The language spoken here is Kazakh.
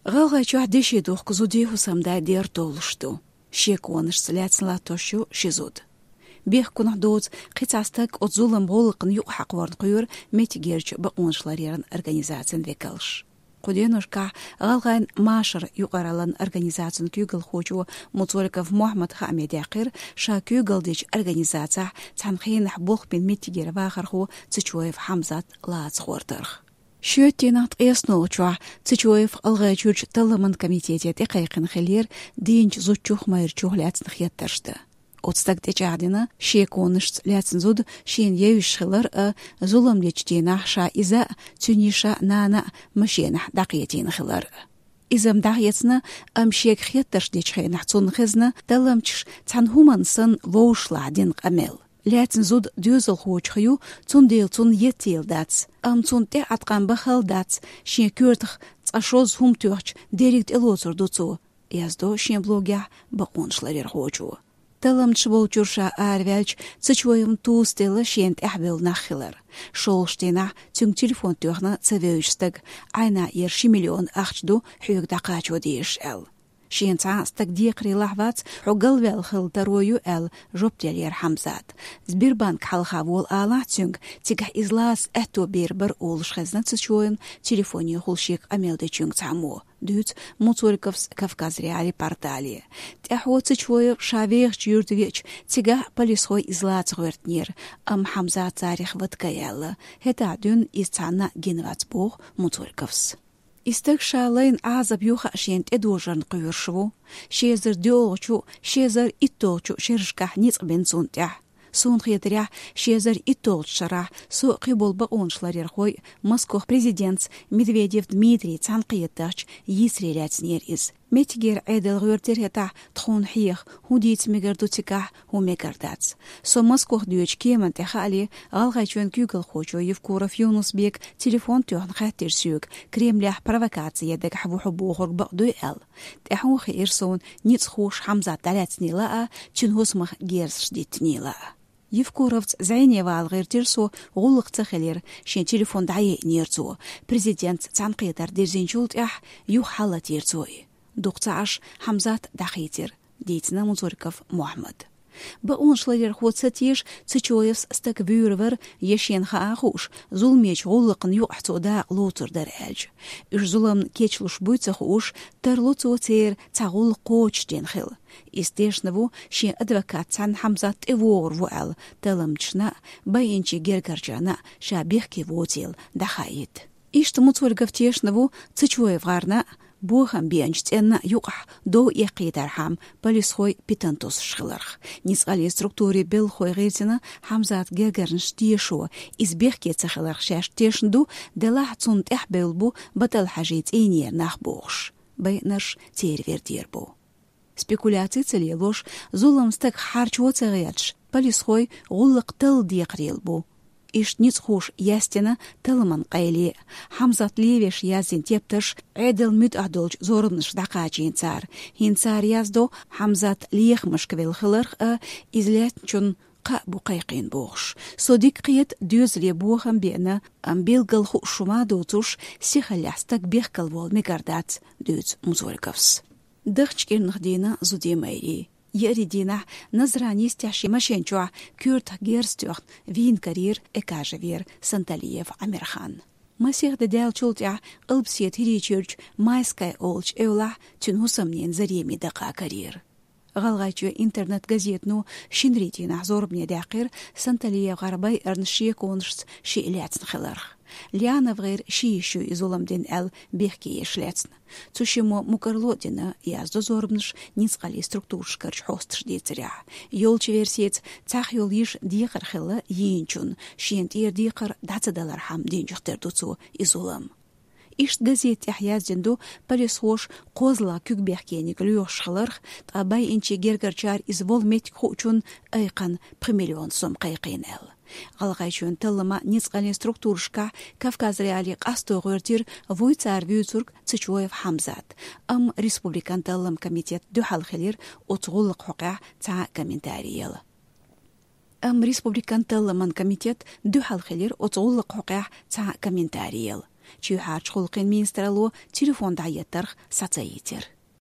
غالغاچو دشي دوخ كزودي حسامدا دير تولشتو شيكونش سلاتسلا توشو شيزود بيخ كون دوز قيتاستك اتزولم بولقن يو حق ورن قيور ميتيجيرج بقونشلاريرن организациен векалш قدينوشكا غالغان ماشر يقرالن организациен كيغل خوجو مطوركف محمد حميد يقير شا كيغل ديج организация تنخين حبوخ بين ميتيجير واخرخو تشويف حمزات لاц خورترخ شوتينات قيسنوچوا تشويف الغاجوج تلمن كوميتيتет اقيقن خلير دينج زوچوخ مايرچوخ لاц نخيترشت Отстагте жадина шеконыш ляцнзуд шен евишхилар зулам лечтина ша иза цюниша нана машена дақиетин хилар. Изам дақиетна амшек хетташ дечхена цун хизна таламчш цанхумансын воушладин қамел. Ляцнзуд дюзел хочхю цун дел цун етел дац. Цун те атқан бахал дац. Шен кюртх цашоз хум тюрч дерект элозур дуцу. Яздо шен блогя бақоншларер хочу. Таламч волчурша арвялч цычвоем тустела шент ахбел нахилар. Шолштена цюнг телефон тюрна цевеушстаг айна ерши миллион ахчду хюгдақачу деш эл. Шенца стаг диекри лахвац хугалвел хил тарою эл жоптелер хамзат. Сбербанк халхавол ала цюнг тигах излас эту бербер олшхезна цычвоем телефоне хулшик амелде цюнг цаму. Дюц Муцуриковс Кавказ реали портали. Тяхвоцы чвоев шавех чюртвич тига полисхой излац гвертнир Хамза царих ваткаялла. Хета дюн из цана генвацбух Муцуриковс. Истек шалайн азаб юха шент эдожан кувершву. Шезер дёлчу, шезер иттолчу шершках ниц бенцунтя. Сон хетря шезер иттолчара су қибол бақоншларер хой Москов президент Медведев Дмитрий цанқиеттач есреляцнер из. Метигер эдел гвертер тхон хих худиц мегардутика хумегардац. Со Москов дюч кеман техали алгачвен кюгл хочо Евкуров Юнусбек телефон тюхан хаттерсюк Кремлях провокация дек хабуху бақдуэл. Теху хирсон ниц хуш Хамза таляцнила чинхусмах герс ждитнила. Евкуровц зайнева алгыртирсо гуллыкца хелер шен телефон дайе нерцо президент цанқиетар дерзенчулт юхала тирцой докташ Хамзат дахитер дейтина Муцуриков Мухаммад бауншлер хоцатиш цычоевс стак вюрвер ешен хаахуш зулмеч гуллыкын юхцода лотур дарэлж үш зулам кечлуш буйца хуш тарлуцо цер цагул коочтен хил истешнаву шен адвокат цан Хамзат эвор вуал таламчна байинчи гергарчана шабихки вотел дахаит ишт Муцуриков тешнаву цычоев гарна Бухам бианчтенна юqah до яқидархам полисхой питантос шхиларх. Нисгали структуре белхой гетина Хамзат гергарнш тиешо избехке цахиларх шаштешнду делах цунт эхбелбу батал хажит инер нахбохш. Байнаш тервердербу. Спекуляции целелош зулам стак харчо цариадш полисхой гуллык тыл диекрилбу. Иш ницхуш ястена тылман қайли. Хамзат левеш язин тептыш, эдел мүт адолч зорыныш дақачин цар. Хин цар яздо Хамзат лехмыш квелхылырх излет чун қа буқайқин боғш. Содик қиет дюзле боғам бена амбелгал хушума доцуш сихалястак бехкал вол мегардац дюз Муцуриковс. Дăхчкин ныхдина зудемайри. Еридина назрани стяши машенчуа Кюрт Герстюрт вин карьер экажевер Санталиев Амирхан. Масих дедел чултя ылбсет хиричурч майскай олч эула тюнхусамнен зареми дақа карьер. Галгачу интернет газетну шинритина зорбне дақир Санталиев гарбай эрншие коншц шииляцн хиларх. Лиана вгайр шиищу изоламден эл бехки ешлецн. Цушимо мукарлодина яздо зорбныш нисқали структуршкарч хостш децеря. Йолчы версиец цах йол иш диқар хилла йинчун, шиент ир диқар дацадалар хам денжухтер дуцу изолам. Ишт газет яхязденду полисхош козла күгбехкеник люшхларх табай инчи гергарчар извол метик хучун айқан премиллион сом қайқин эл. Галгайчун тылыма нисқалин структуршка Кавказ реали қасто ғыртир войцар вюцург Цычоев Хамзат. Республикан тылым комитет дюхал хелер отғулық хуқа ца комментариел. Республикан тылыман комитет дюхал хелер отғулық хуқа ца комментариел. чүй харч хулқин министралу телефонда еттірх саца етер.